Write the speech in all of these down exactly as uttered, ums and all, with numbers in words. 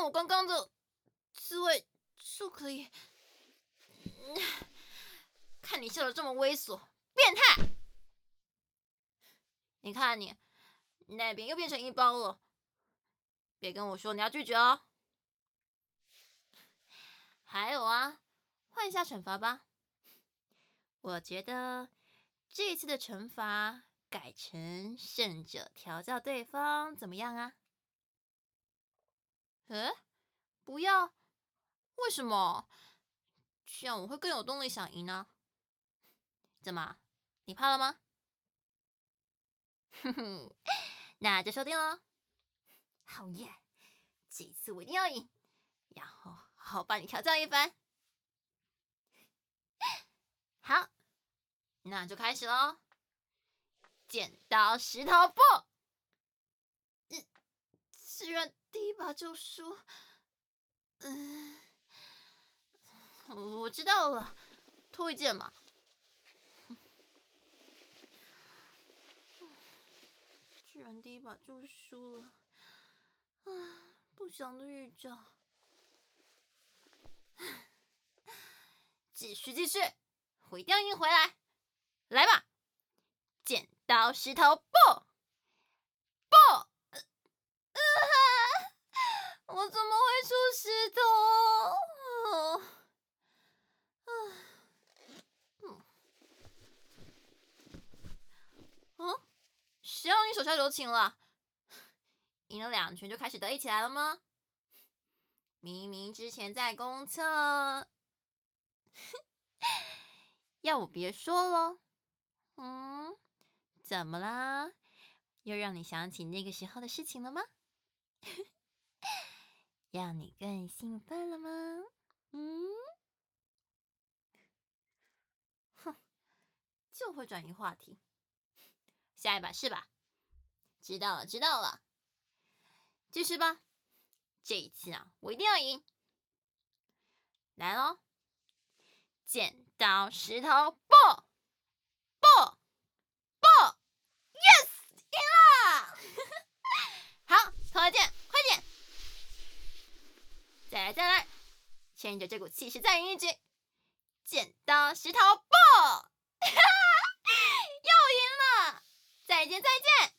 像我刚刚的滋味就可以。嗯、看你笑得这么猥琐，变态！你看你那边又变成一包了，别跟我说你要拒绝哦。还有啊，换一下惩罚吧。我觉得这次的惩罚改成胜者调教对方，怎么样啊？呃，不要，为什么？这样我会更有动力想赢呢。怎么？你怕了吗？哼哼，那就说定了。好耶！这一次我一定要赢，然后好好把你调教一番。好，那就开始喽。剪刀石头布，嗯，既然第一把就输，嗯，我知道了，脱一件嘛。居然第一把就输了，啊，不祥的预兆。继续继续，我一定要赢回来！来吧，剪刀石头布，布！呃啊、我怎么会出石头？哦啊嗯哦，谁让你手下留情了？赢了两拳就开始得意起来了吗？明明之前在公厕，要我别说了。嗯，怎么啦？又让你想起那个时候的事情了吗？让你更兴奋了吗？嗯，哼，就会转移话题。下一把是吧？知道了，知道了。继续吧，这一次啊，我一定要赢。来喽，剪刀石头布，布布 ，yes， 赢了！好，投一件，快点！再来，再来，牵着这股气势再赢一局。剪刀石头布，又赢了！再见，再见。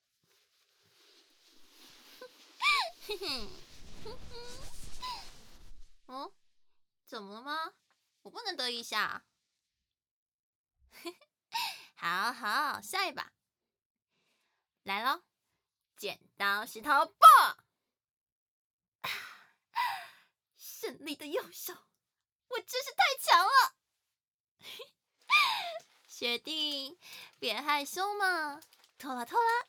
嘿嘿，哦，怎么了吗？我不能得一下。好好，下一把，来喽！剪刀石头布，胜利的右手，我真是太强了！学弟，别害羞嘛，脱了脱了。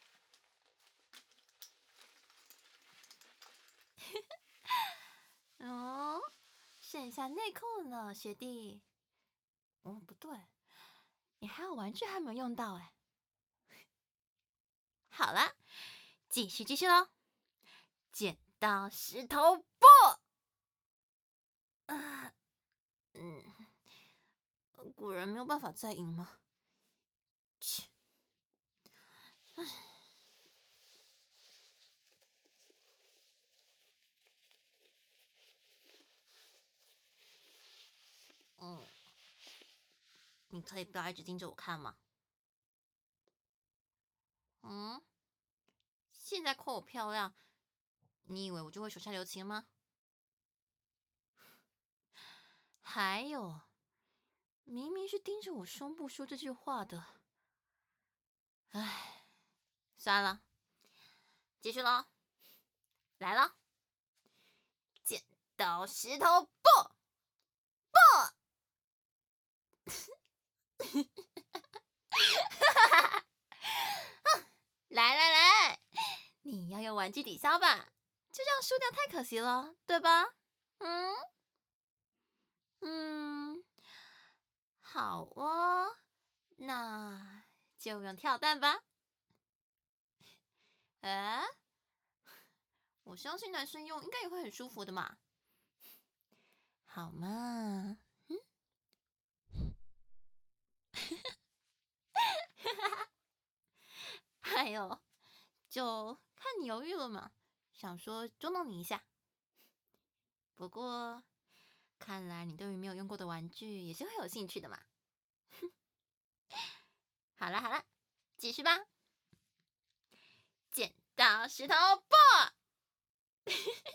哦，剩下内裤了，学弟。哦，不对，你还有玩具还没有用到哎。好了，继续继续喽。剪刀石头布，啊，嗯，果然没有办法再赢吗？切，唉。嗯，你可以不要一直盯着我看吗？嗯，现在夸我漂亮，你以为我就会手下留情吗？还有，明明是盯着我胸部说这句话的，唉，算了，继续喽，来了，剪刀石头布，布，来来来，你要用玩具抵消吧，就这样输掉太可惜了，对吧？嗯嗯，好哦，那就用跳蛋吧。哎，我相信男生用应该也会很舒服的嘛。好嘛，嗯，还有，就看你犹豫了嘛，想说捉弄你一下。 不过，看来你对于没有用过的玩具也是会有兴趣的嘛。好了好了，继续吧。剪刀石头布。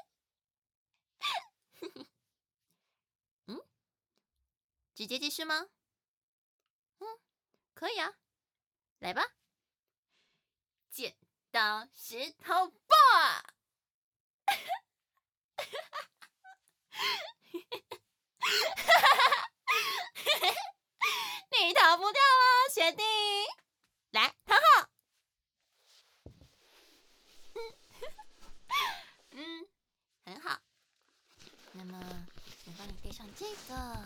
嗯，直接继续吗？嗯，可以啊，来吧。剪刀石头布。你逃不掉了，学弟。来，躺好。嗯，很好。那么，先帮你戴上这个。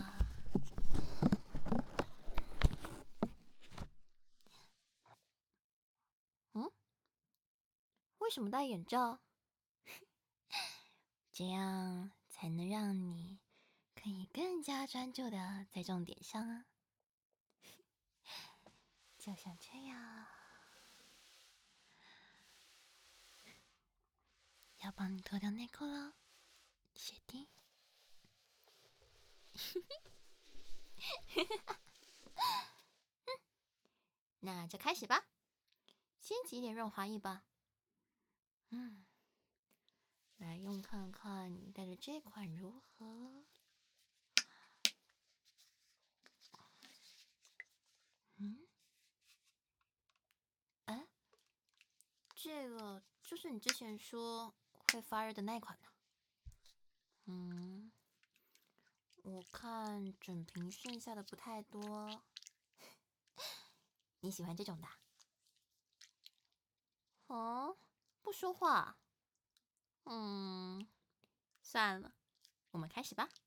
嗯，为什么戴眼罩？这样才能让你可以更加专注的在重点上啊。就像这样。要帮你脱掉内裤了，学弟。那就开始吧，先挤点润滑液吧。嗯，来用看看你戴的这款如何？嗯，哎，这个就是你之前说会发热的那款吗？嗯，我看整瓶剩下的不太多。你喜欢这种的？哦，不说话。嗯，算了，我们开始吧。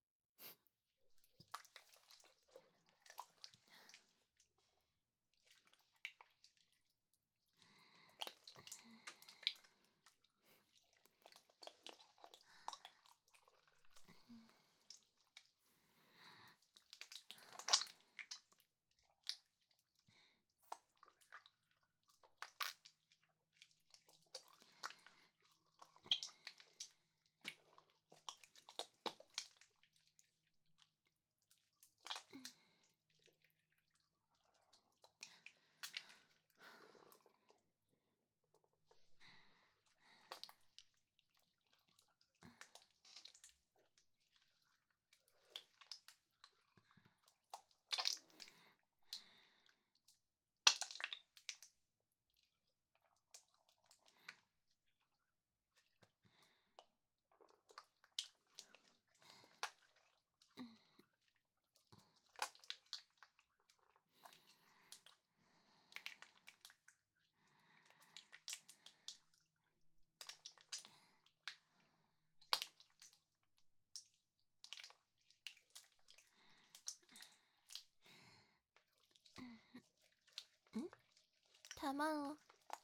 嗯，太慢了，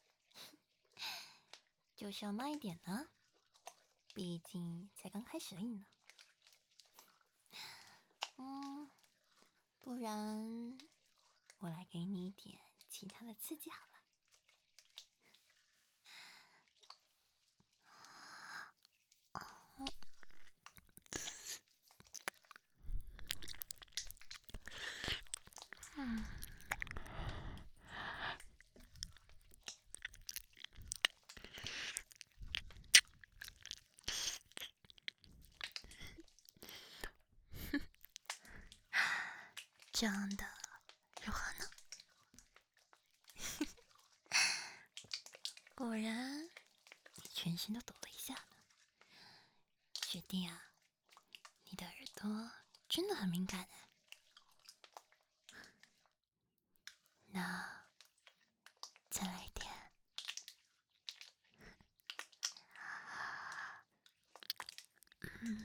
就是要慢一点呢，毕竟才刚开始而已呢。嗯，不然我来给你一点其他的刺激好了。嗯。这样的如何呢？果然，你全身都抖了一下呢。学弟啊，你的耳朵真的很敏感哎。那再来一点。嗯。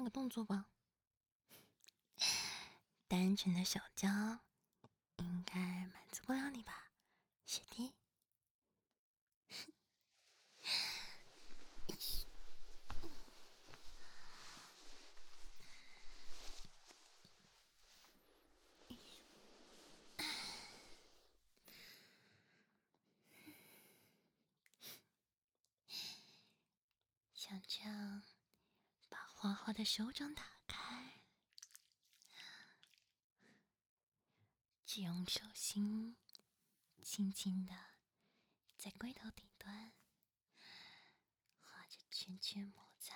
换个动作吧。单纯的手交应该满足不了你吧，学弟？像这样，把花花的手掌打开，只用手心轻轻的在龟头顶端画着圈圈摩擦。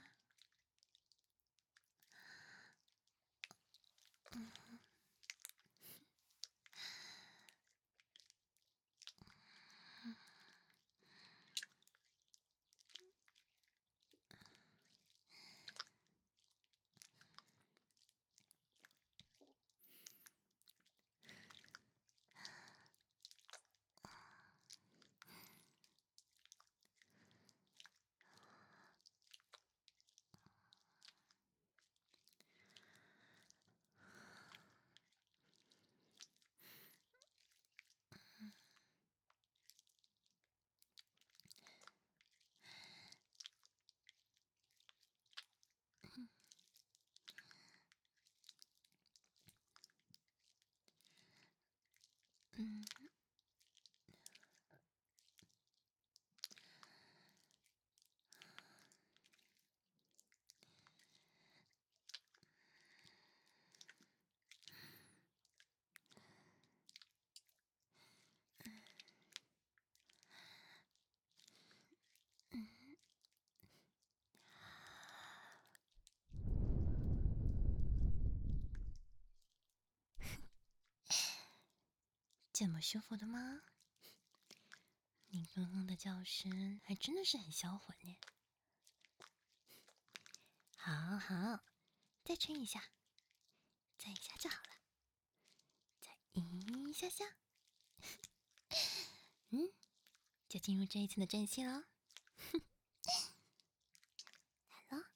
嗯嗯这么舒服的吗？你刚刚的叫声还真的是很销魂呢。好好，再撑一下，再一下就好了，再一下下。嗯，就进入这一次的正戏了。来了。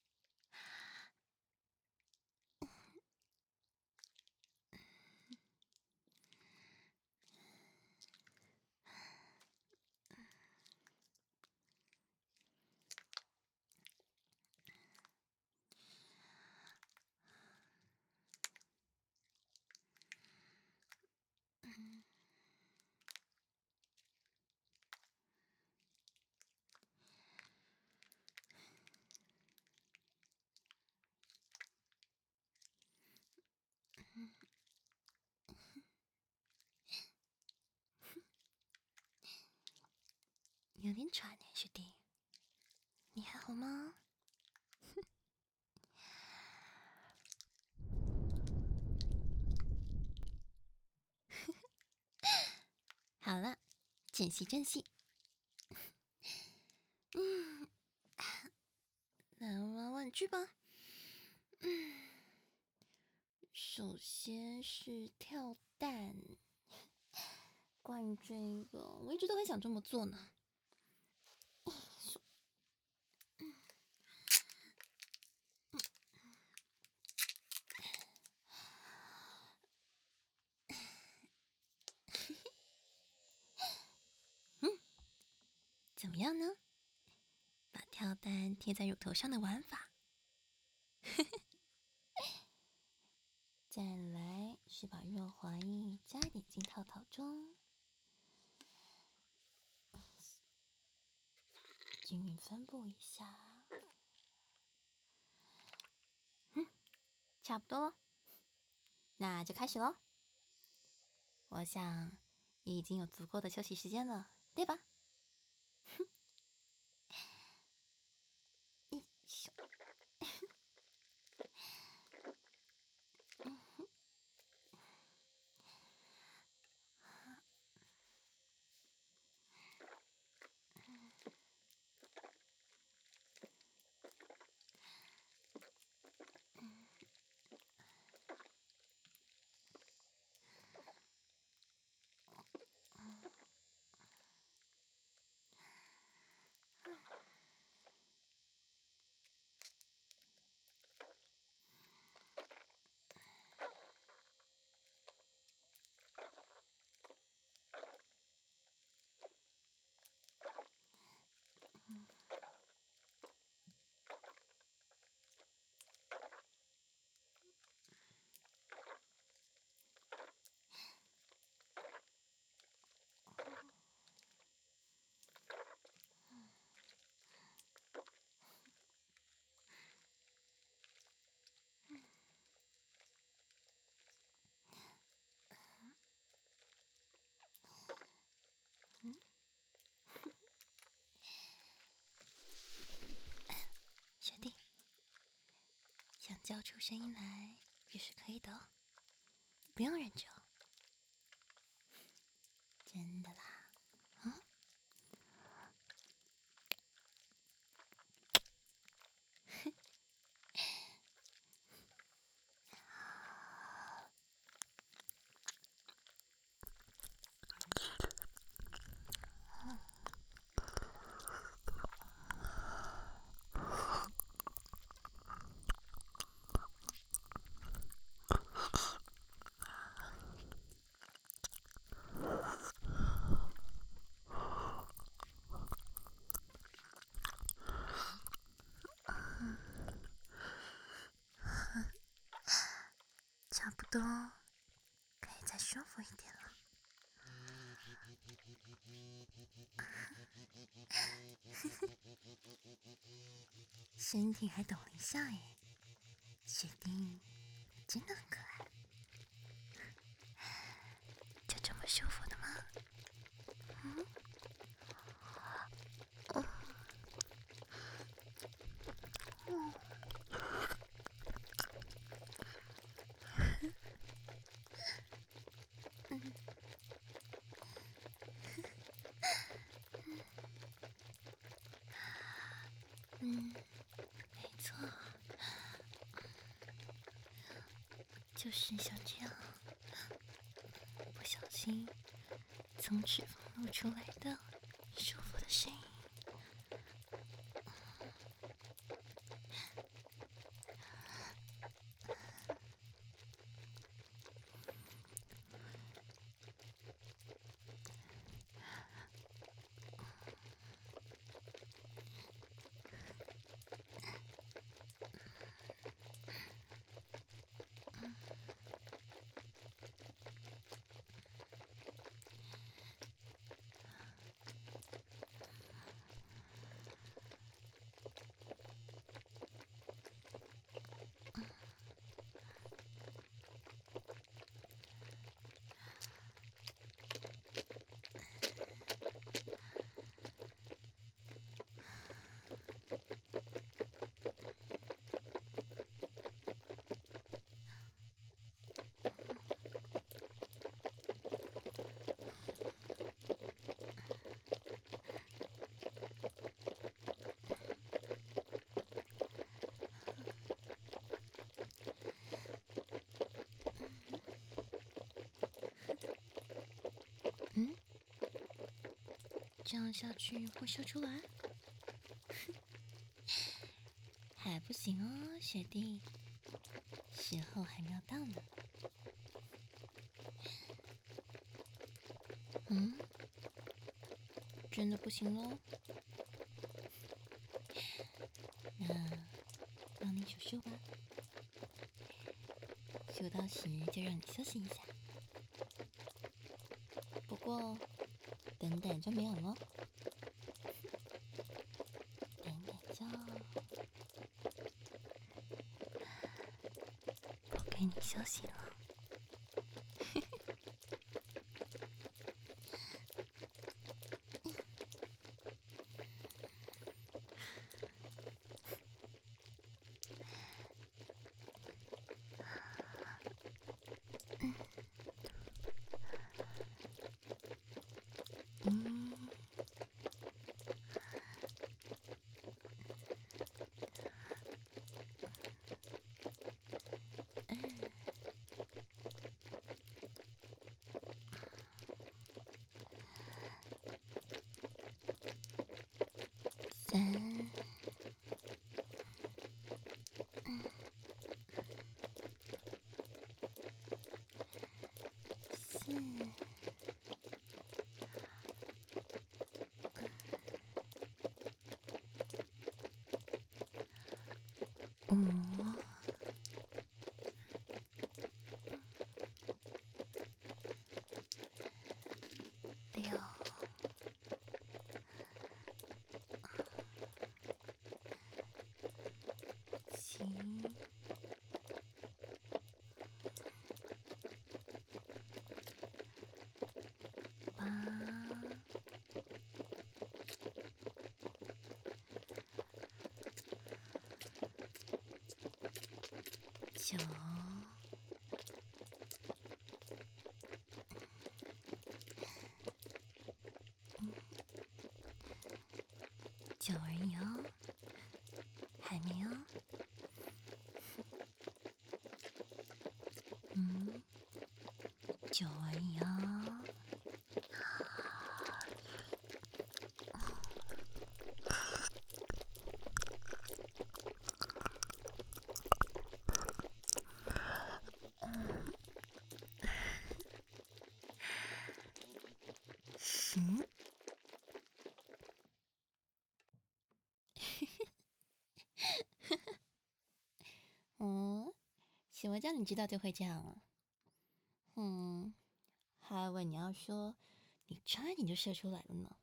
有点喘呢，学弟，你还好吗？好了，正戏正戏。嗯，来玩玩具吧。嗯，首先是跳蛋。关于这个，我一直都很想这么做呢。嗯，怎么样呢？把跳蛋贴在乳头上的玩法。再来是把润滑液加一点进套套中，均匀分布一下。嗯，差不多了，那就开始喽。我想已经有足够的休息时间了，对吧？一咻。 叫出声音来也是可以的哦，不用忍着，真的啦。嗯。差不多可以再舒服一点了。身体还抖了一下耶，雪丁真的很可爱。就这么舒服的吗？嗯。哦。哦。嗯。嗯，没错，就是像这样，不小心从齿缝露出来的舒服的声音。嗯，这样下去会笑出来？还不行哦，学弟，时候还没有到呢。嗯，真的不行喽？那让你数数吧，数到十就让你休息一下。不过等等就没有了，等等就不给你休息了。嗯。 九，九而已哦，还没有。嗯，九而已哦。嗯。哦，什么叫你知道就会这样啊？嗯，还以为你要说你差一点就射出来了呢。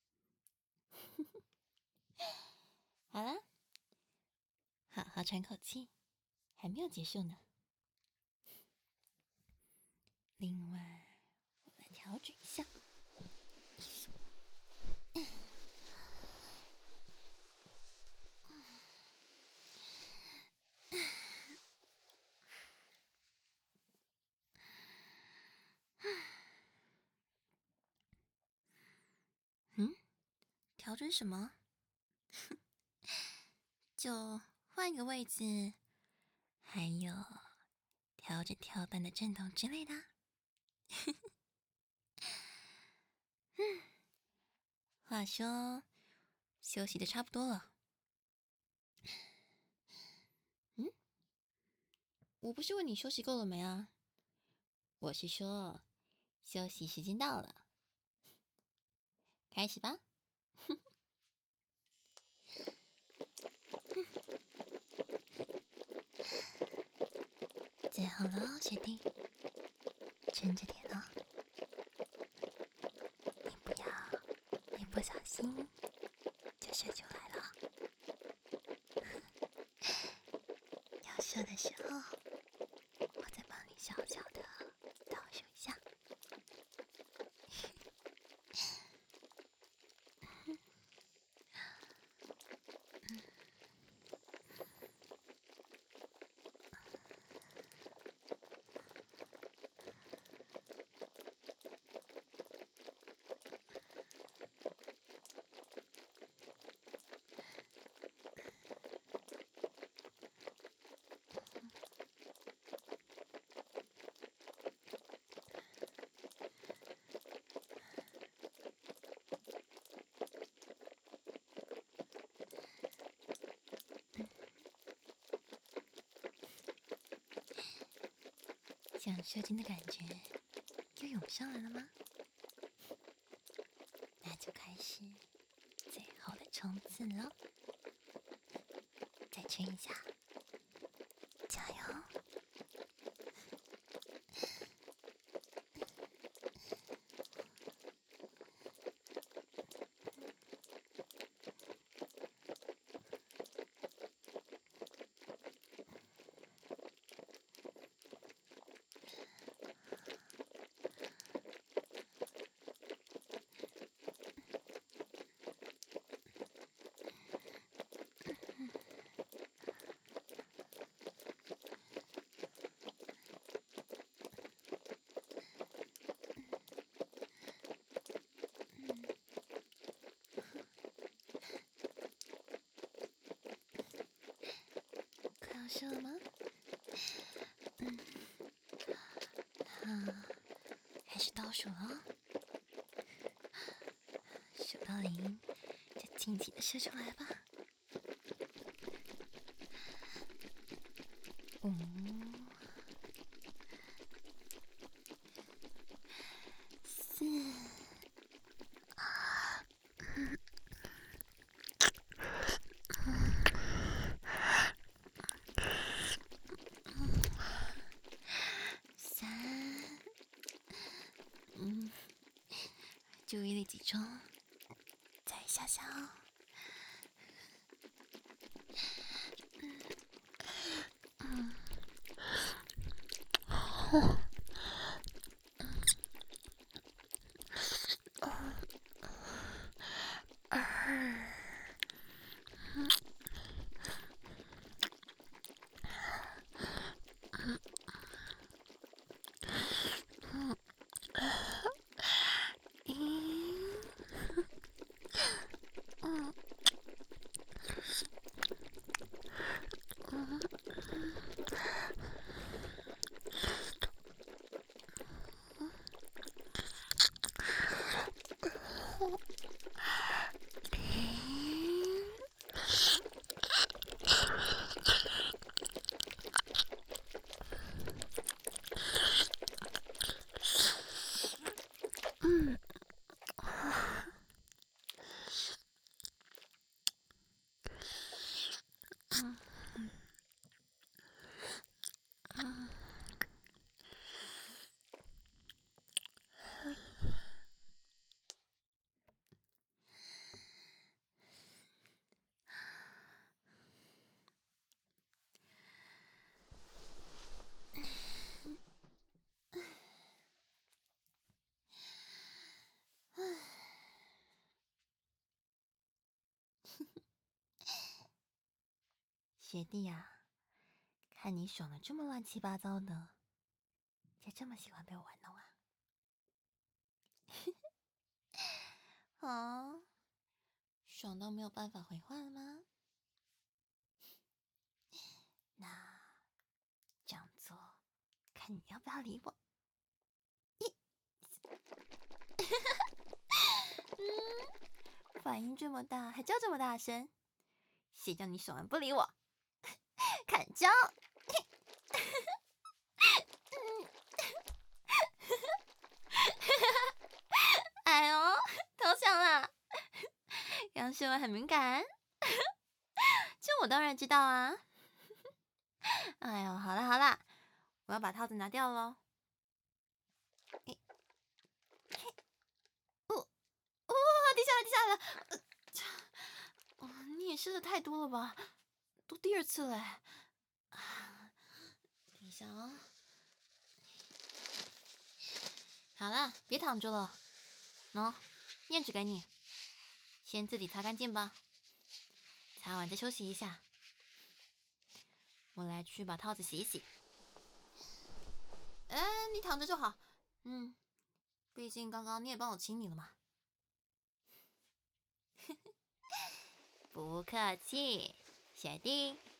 好啦，好好喘口气，还没有结束呢。另外，我来调整一下。嗯，调整什么？就换一个位置，还有调整跳板的震动之类的。嗯，话说，休息的差不多了。嗯，我不是问你休息够了没啊？我是说，休息时间到了，开始吧。最后了，学弟，撑着点哦。你不要，一不小心就射出来了。要射的时候，我再帮你小小的倒数一下。想射精的感觉又涌上来了吗？那就开始最后的冲刺喽！再撑一下，加油！快要射了吗？嗯，好，开始倒数了，数到零就尽情的射出来吧。五、四、三，嗯，注意力集中，再一下下哦。嗯，嗯，二。 学弟呀、看你爽的这么乱七八糟的，就这么喜欢被我玩弄啊？啊，爽到没有办法回话了吗？那这样做，看你要不要理我？嗯，反应这么大，还叫这么大声，谁叫你爽完不理我？砍招！哎呦，投降啦！刚说我很敏感，这我当然知道啊。哎呦，好啦好啦，我要把套子拿掉喽。嘿，哦哦，滴下来滴下来了！呃哦，你也试的太多了吧？都第二次嘞。啊，等一下啊。好了，别躺着了。喏，面纸给你，先自己擦干净吧。擦完再休息一下。我来去把套子洗一洗。哎，你躺着就好。嗯，毕竟刚刚你也帮我清理了嘛。不客气，学弟。